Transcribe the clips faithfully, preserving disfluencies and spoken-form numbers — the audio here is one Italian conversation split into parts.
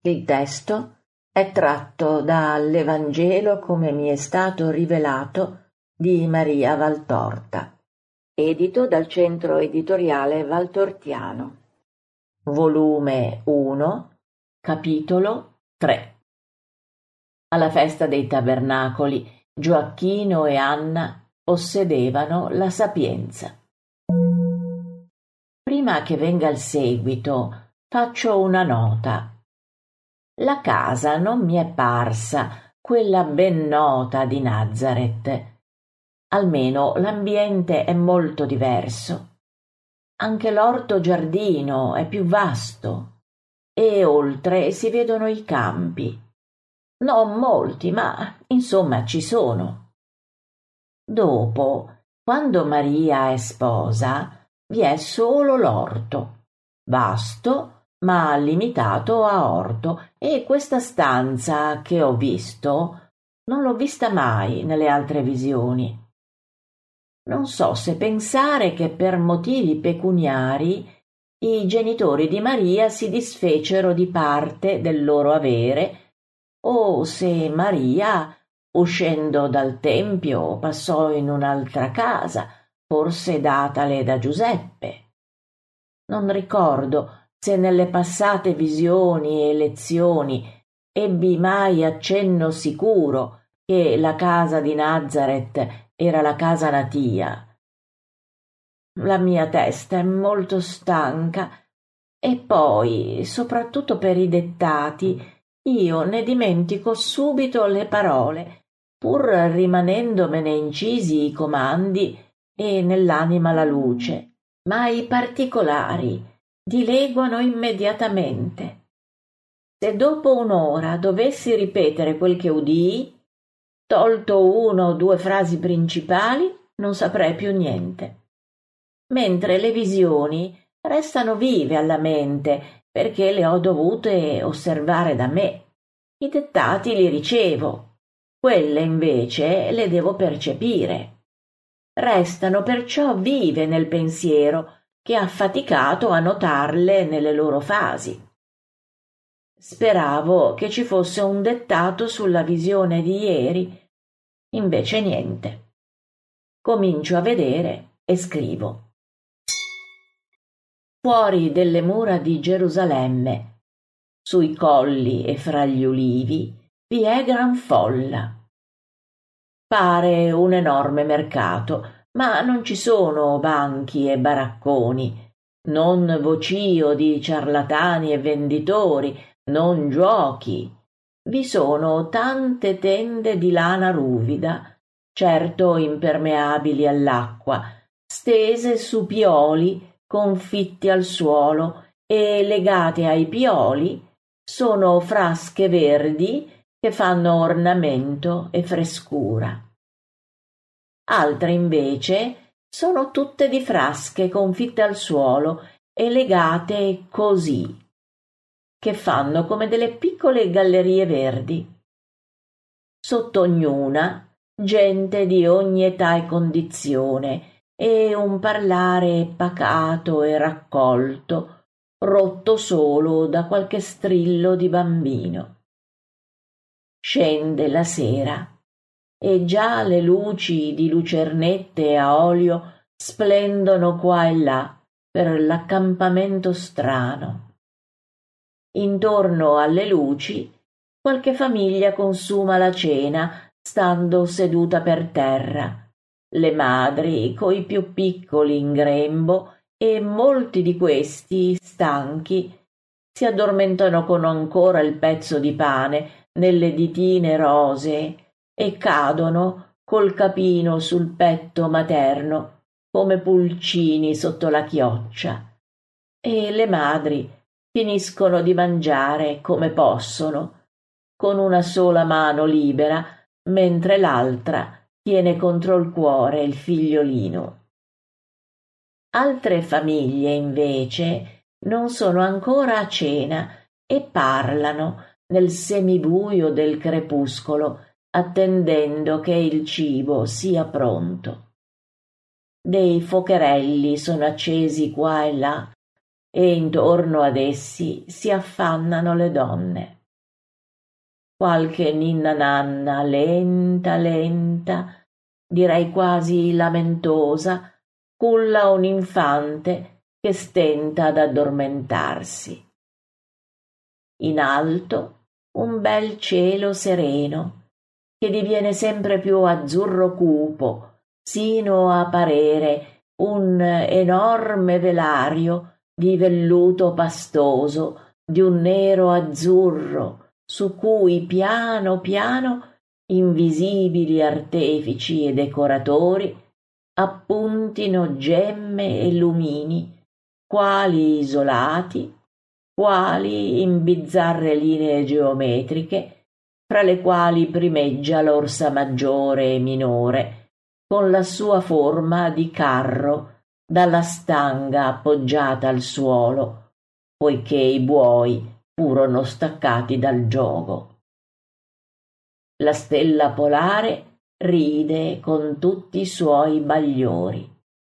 Il testo è tratto dall'Evangelo come mi è stato rivelato di Maria Valtorta, edito dal Centro Editoriale Valtortiano, volume uno, capitolo tre. Alla festa dei tabernacoli, Gioacchino e Anna possedevano la sapienza. Prima che venga il seguito, faccio una nota. La casa non mi è parsa quella ben nota di Nazareth. Almeno l'ambiente è molto diverso. Anche l'orto giardino è più vasto e oltre si vedono i campi. Non molti, ma insomma ci sono. Dopo, quando Maria è sposa, vi è solo l'orto, vasto ma limitato a orto, e questa stanza che ho visto non l'ho vista mai nelle altre visioni. Non so se pensare che per motivi pecuniari i genitori di Maria si disfecero di parte del loro avere, o se Maria, uscendo dal tempio, passò in un'altra casa, forse datale da Giuseppe. Non ricordo se nelle passate visioni e lezioni ebbi mai accenno sicuro che la casa di Nazareth era la casa natia. La mia testa è molto stanca e poi, soprattutto per i dettati, io ne dimentico subito le parole, pur rimanendomene incisi i comandi e nell'anima la luce, ma i particolari dileguano immediatamente. Se dopo un'ora dovessi ripetere quel che udii, tolto uno o due frasi principali, non saprei più niente. Mentre le visioni restano vive alla mente perché le ho dovute osservare da me. I dettati li ricevo, quelle invece le devo percepire. Restano perciò vive nel pensiero che ha faticato a notarle nelle loro fasi. Speravo che ci fosse un dettato sulla visione di ieri, invece niente. Comincio a vedere e scrivo. Fuori delle mura di Gerusalemme, sui colli e fra gli ulivi, vi è gran folla. Pare un enorme mercato, ma non ci sono banchi e baracconi, non vocio di ciarlatani e venditori, non giuochi. Vi sono tante tende di lana ruvida, certo impermeabili all'acqua, stese su pioli confitti al suolo, e legate ai pioli sono frasche verdi che fanno ornamento e frescura. Altre invece sono tutte di frasche confitte al suolo e legate così, che fanno come delle piccole gallerie verdi. Sotto ognuna gente di ogni età e condizione, e un parlare pacato e raccolto, rotto solo da qualche strillo di bambino. Scende la sera e già le luci di lucernette a olio splendono qua e là per l'accampamento strano. Intorno alle luci qualche famiglia consuma la cena stando seduta per terra, le madri coi più piccoli in grembo, e molti di questi, stanchi, si addormentano con ancora il pezzo di pane nelle ditine rosee e cadono col capino sul petto materno come pulcini sotto la chioccia, e le madri finiscono di mangiare come possono, con una sola mano libera, mentre l'altra tiene contro il cuore il figliolino. Altre famiglie, invece, non sono ancora a cena e parlano nel semibuio del crepuscolo, attendendo che il cibo sia pronto. Dei focherelli sono accesi qua e là, e intorno ad essi si affannano le donne. qualche ninna nanna lenta lenta, direi quasi lamentosa, culla un infante che stenta ad addormentarsi. In alto un bel cielo sereno, che diviene sempre più azzurro cupo, sino a parere un enorme velario di velluto pastoso, di un nero azzurro, su cui piano piano invisibili artefici e decoratori appuntino gemme e lumini, quali isolati, quali in bizzarre linee geometriche, fra le quali primeggia l'orsa maggiore e minore, con la sua forma di carro dalla stanga appoggiata al suolo, poiché i buoi furono staccati dal giogo. La stella polare ride con tutti i suoi bagliori.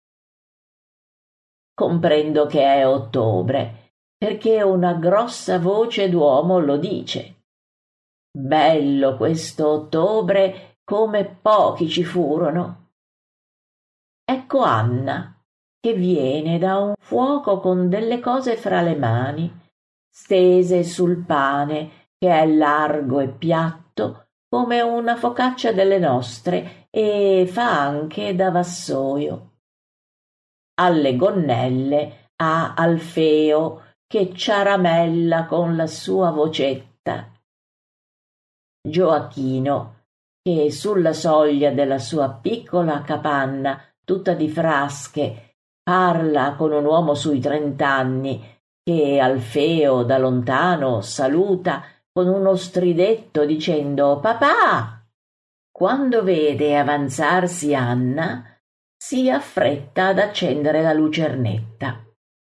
Comprendo che è ottobre, perché una grossa voce d'uomo lo dice. Bello questo ottobre, come pochi ci furono. Ecco Anna, che viene da un fuoco con delle cose fra le mani, stese sul pane, che è largo e piatto come una focaccia delle nostre e fa anche da vassoio. Alle gonnelle ha Alfeo che ciaramella con la sua vocetta. Gioachino, che sulla soglia della sua piccola capanna, tutta di frasche, parla con un uomo sui trent'anni, che Alfeo da lontano saluta con uno stridetto dicendo «Papà!». Quando vede avanzarsi Anna, si affretta ad accendere la lucernetta.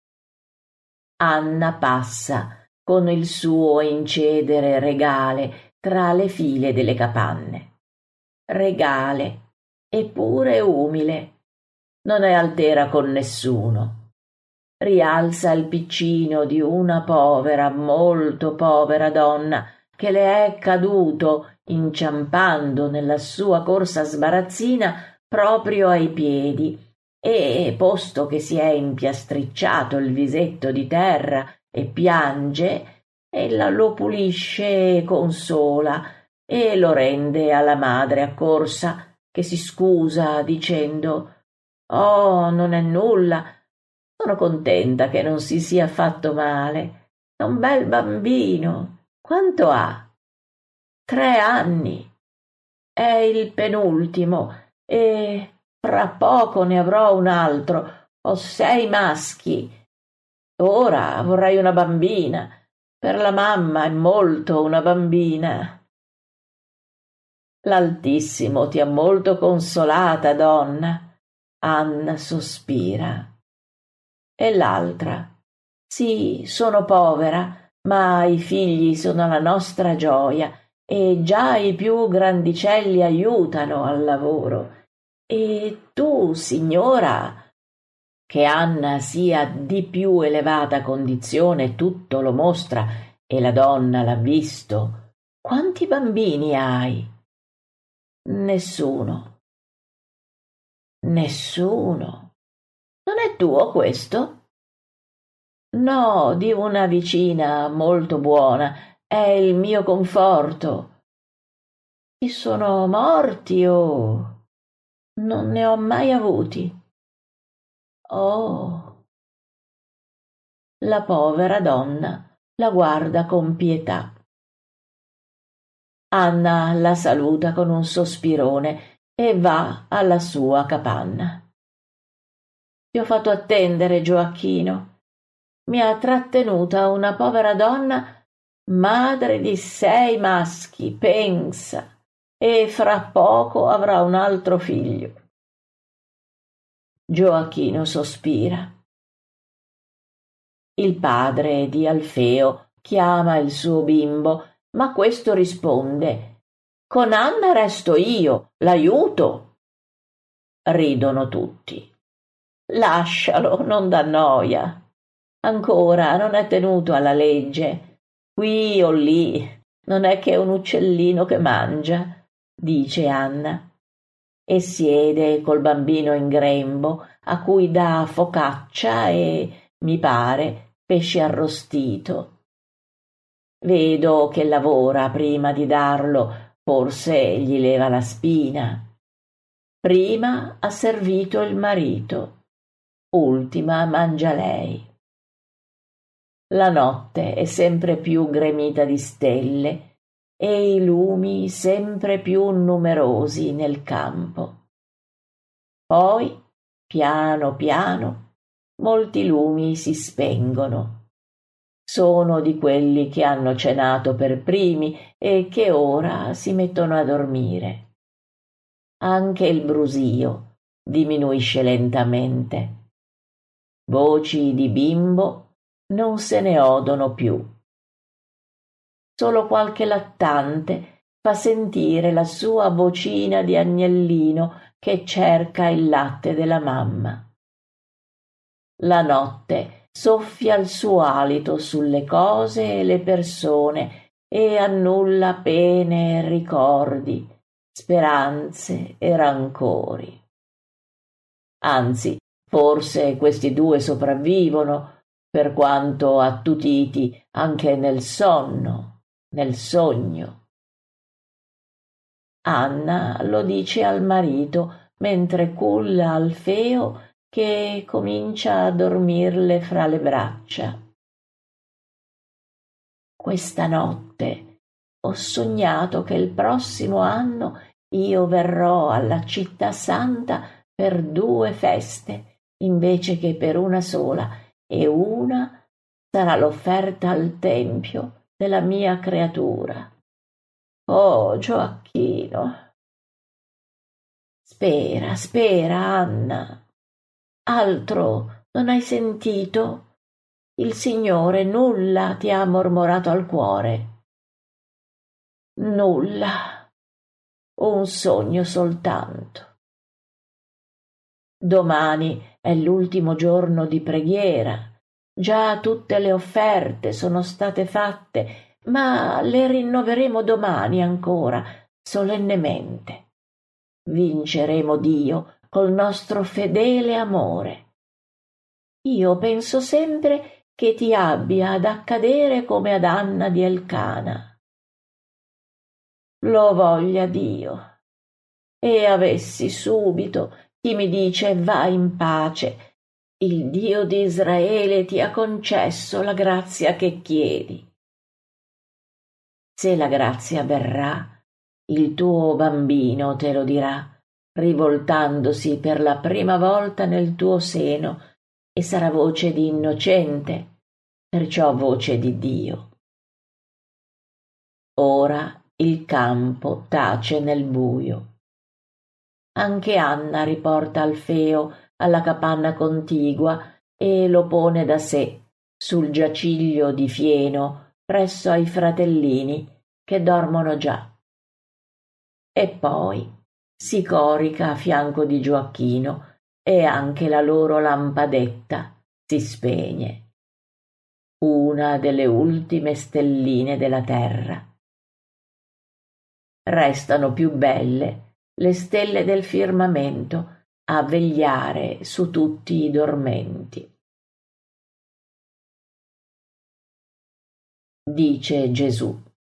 Anna passa con il suo incedere regale tra le file delle capanne. Regale, eppure umile, non è altera con nessuno. Rialza il piccino di una povera, molto povera donna che le è caduto, inciampando nella sua corsa sbarazzina, proprio ai piedi, e, posto che si è impiastricciato il visetto di terra e piange, ella lo pulisce e consola e lo rende alla madre accorsa, che si scusa dicendo «Oh, non è nulla, sono contenta che non si sia fatto male, è un bel bambino. Quanto ha?» «Tre anni. È il penultimo e fra poco ne avrò un altro. Ho sei maschi. Ora vorrei una bambina. Per la mamma è molto una bambina». «L'Altissimo ti ha molto consolata, donna». Anna sospira. E l'altra. «Sì, sono povera, ma i figli sono la nostra gioia e già i più grandicelli aiutano al lavoro. E tu, signora». Che Anna sia di più elevata condizione tutto lo mostra, e la donna l'ha visto. «Quanti bambini hai?» «Nessuno». «Nessuno? Non è tuo questo?» «No, di una vicina molto buona, è il mio conforto». «Ti sono morti o?» «Non ne ho mai avuti». «Oh». La povera donna la guarda con pietà. Anna la saluta con un sospirone e va alla sua capanna. «Ti ho fatto attendere, Gioacchino. Mi ha trattenuta una povera donna, madre di sei maschi, pensa, e fra poco avrà un altro figlio». Gioacchino sospira. Il padre di Alfeo chiama il suo bimbo, ma questo risponde: «Con Anna resto io, l'aiuto». Ridono tutti. «Lascialo, non dà noia. Ancora non è tenuto alla legge. Qui o lì non è che un uccellino che mangia, dice Anna, e siede col bambino in grembo a cui dà focaccia e, mi pare, pesce arrostito. Vedo che lavora prima di darlo, forse gli leva la spina. Prima ha servito il marito, ultima mangia lei. La notte è sempre più gremita di stelle e i lumi sempre più numerosi nel campo. Poi, piano piano, molti lumi si spengono. Sono di quelli che hanno cenato per primi e che ora si mettono a dormire. Anche il brusio diminuisce lentamente. Voci di bimbo non se ne odono più. Solo qualche lattante fa sentire la sua vocina di agnellino che cerca il latte della mamma. La notte soffia il suo alito sulle cose e le persone e annulla pene e ricordi, speranze e rancori. Anzi, forse questi due sopravvivono, per quanto attutiti anche nel sonno, nel sogno. Anna lo dice al marito mentre culla Alfeo che comincia a dormirle fra le braccia. Questa notte ho sognato che il prossimo anno io verrò alla città santa per due feste invece che per una sola, e una sarà l'offerta al tempio della mia creatura. Oh, Gioacchino! Spera, spera, Anna. Altro non hai sentito? Il Signore nulla ti ha mormorato al cuore. Nulla. Un sogno soltanto. Domani è l'ultimo giorno di preghiera. Già tutte le offerte sono state fatte, ma le rinnoveremo domani ancora, solennemente. Vinceremo Dio col nostro fedele amore. Io penso sempre che ti abbia ad accadere come ad Anna di Elcana. Lo voglia Dio. E avessi subito chi mi dice va in pace. Il Dio di Israele ti ha concesso la grazia che chiedi. Se la grazia verrà, il tuo bambino te lo dirà, rivoltandosi per la prima volta nel tuo seno, e sarà voce di innocente, perciò voce di Dio. Ora il campo tace nel buio. Anche Anna riporta Alfeo alla capanna contigua e lo pone da sé sul giaciglio di fieno presso ai fratellini che dormono già. E poi si corica a fianco di Gioacchino e anche la loro lampadetta si spegne. Una delle ultime stelline della terra. Restano più belle le stelle del firmamento a vegliare su tutti i dormenti. Dice Gesù: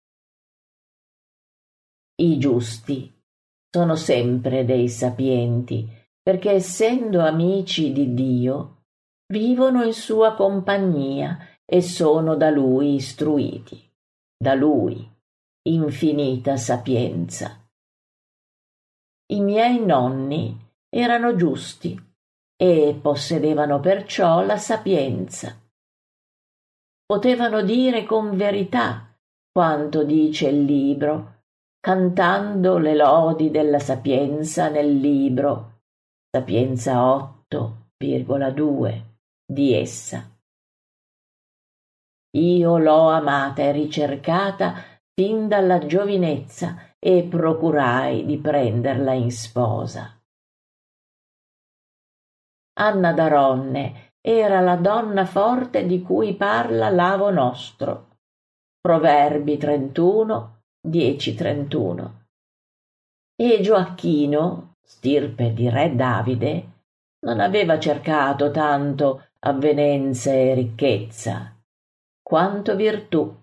i giusti sono sempre dei sapienti, perché essendo amici di Dio, vivono in sua compagnia e sono da Lui istruiti, da Lui infinita sapienza. I miei nonni erano giusti e possedevano perciò la sapienza. Potevano dire con verità quanto dice il libro, cantando le lodi della sapienza nel libro, Sapienza otto virgola due di essa. Io l'ho amata e ricercata fin dalla giovinezza e procurai di prenderla in sposa. Anna d'Aronne era la donna forte di cui parla l'Avo Nostro. Proverbi trentuno, dieci trentuno. E Gioacchino, stirpe di re Davide, non aveva cercato tanto avvenenza e ricchezza, quanto virtù.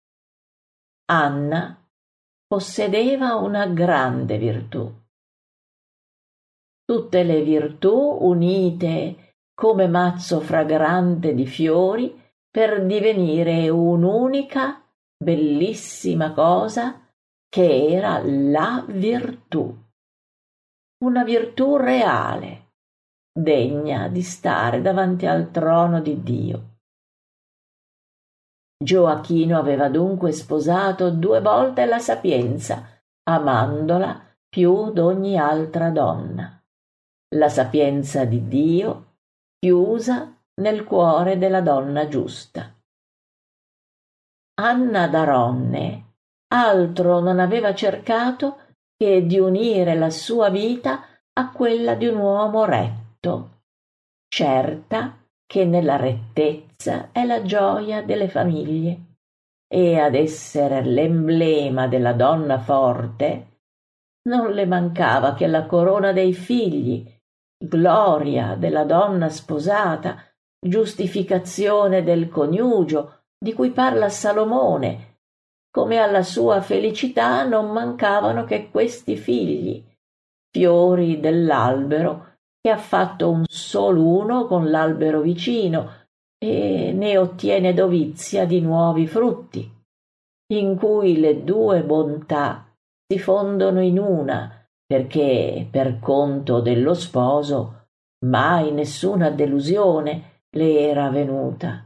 Anna possedeva una grande virtù. Tutte le virtù unite come mazzo fragrante di fiori per divenire un'unica bellissima cosa che era la virtù. Una virtù reale, degna di stare davanti al trono di Dio. Gioacchino aveva dunque sposato due volte la sapienza, amandola più d'ogni altra donna. La sapienza di Dio chiusa nel cuore della donna giusta. Anna d'Aronne altro non aveva cercato che di unire la sua vita a quella di un uomo retto, certa che nella rettezza è la gioia delle famiglie, e ad essere l'emblema della donna forte non le mancava che la corona dei figli, gloria della donna sposata, giustificazione del coniugio di cui parla Salomone, come alla sua felicità non mancavano che questi figli, fiori dell'albero che ha fatto un solo uno con l'albero vicino e ne ottiene dovizia di nuovi frutti, in cui le due bontà si fondono in una, perché per conto dello sposo mai nessuna delusione le era venuta.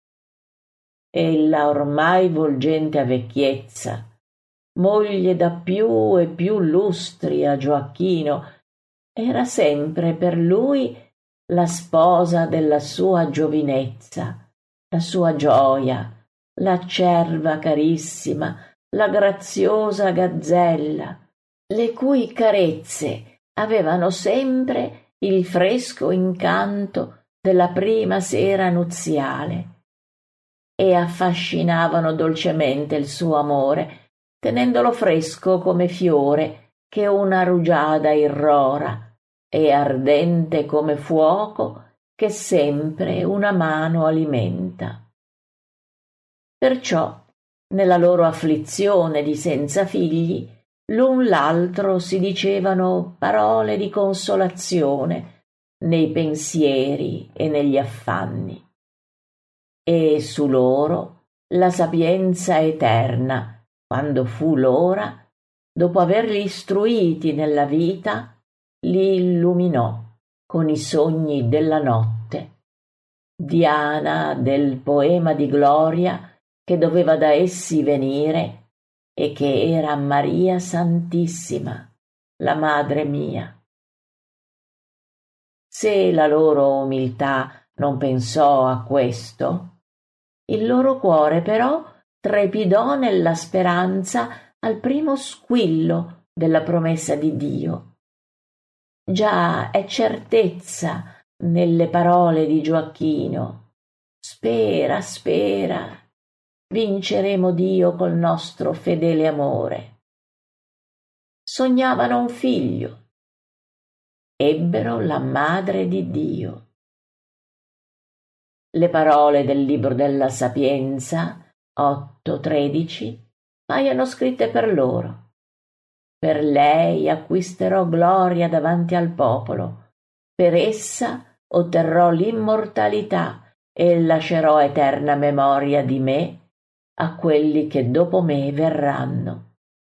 Ella ormai volgente a vecchiezza, moglie da più e più lustri a Gioacchino, era sempre per lui la sposa della sua giovinezza, la sua gioia, la cerva carissima, la graziosa gazzella, le cui carezze avevano sempre il fresco incanto della prima sera nuziale e affascinavano dolcemente il suo amore, tenendolo fresco come fiore che una rugiada irrora e ardente come fuoco che sempre una mano alimenta. Perciò, nella loro afflizione di senza figli, l'un l'altro si dicevano parole di consolazione nei pensieri e negli affanni. E su loro la sapienza eterna, quando fu l'ora, dopo averli istruiti nella vita, li illuminò con i sogni della notte. Diana del poema di gloria che doveva da essi venire e che era Maria Santissima, la Madre mia. Se la loro umiltà non pensò a questo, il loro cuore però trepidò nella speranza al primo squillo della promessa di Dio. Già è certezza nelle parole di Gioacchino. Spera, spera, vinceremo Dio col nostro fedele amore. Sognavano un figlio. Ebbero la Madre di Dio. Le parole del libro della Sapienza, otto tredici, paiono scritte per loro. Per lei acquisterò gloria davanti al popolo, per essa otterrò l'immortalità e lascerò eterna memoria di me a quelli che dopo me verranno.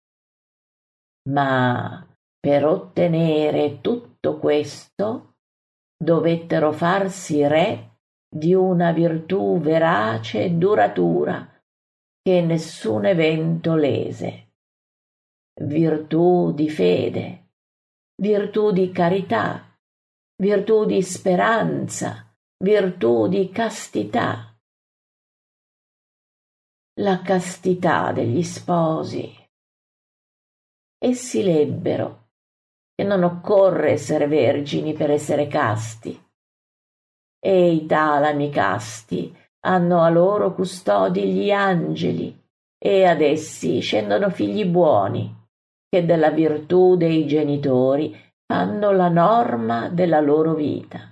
Ma per ottenere tutto questo dovettero farsi re di una virtù verace e duratura che nessun evento lese. Virtù di fede, virtù di carità, virtù di speranza, virtù di castità. La castità degli sposi. Essi lebbero che non occorre essere vergini per essere casti, e i talami casti hanno a loro custodi gli angeli, e ad essi scendono figli buoni, che della virtù dei genitori fanno la norma della loro vita.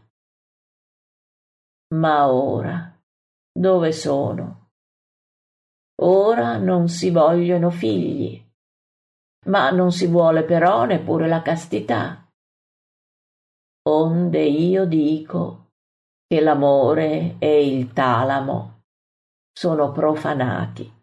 Ma ora, dove sono? Ora non si vogliono figli, ma non si vuole però neppure la castità. Onde io dico che l'amore e il talamo sono profanati.